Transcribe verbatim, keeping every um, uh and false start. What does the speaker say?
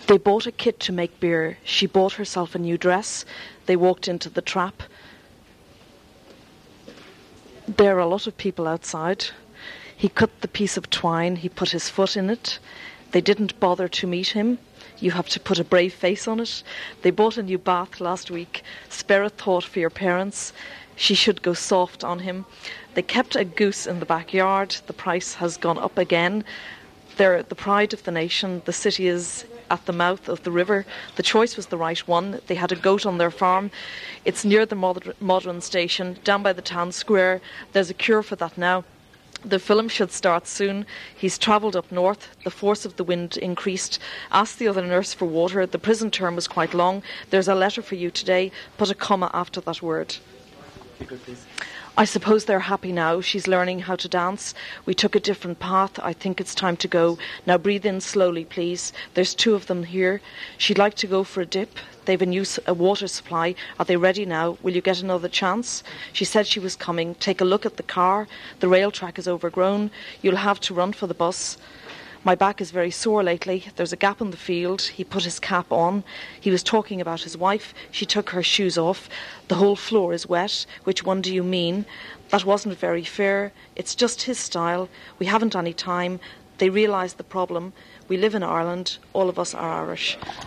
They bought a kit to make beer. She bought herself a new dress. They walked into the trap. There are a lot of people outside. He cut the piece of twine. He put his foot in it. They didn't bother to meet him. You have to put a brave face on it. They bought a new bath last week. Spare a thought for your parents. She should go soft on him. They kept a goose in the backyard. The price has gone up again. They're the pride of the nation. The city is at the mouth of the river. The choice was the right one. They had a goat on their farm. It's near the moder- modern station, down by the town square. There's a cure for that now. The film should start soon. He's travelled up north. The force of the wind increased. Ask the other nurse for water. The prison term was quite long. There's a letter for you today. Put a comma after that word. I suppose they're happy now. She's learning how to dance. We took a different path. I think it's time to go. Now breathe in slowly, please. There's two of them here. She'd like to go for a dip. They've a new s- a water supply. Are they ready now? Will you get another chance? She said she was coming. Take a look at the car. The rail track is overgrown. You'll have to run for the bus. My back is very sore lately. There's a gap in the field. He put his cap on. He was talking about his wife. She took her shoes off. The whole floor is wet. Which one do you mean? That wasn't very fair. It's just his style. We haven't any time. They realise the problem. We live in Ireland. All of us are Irish.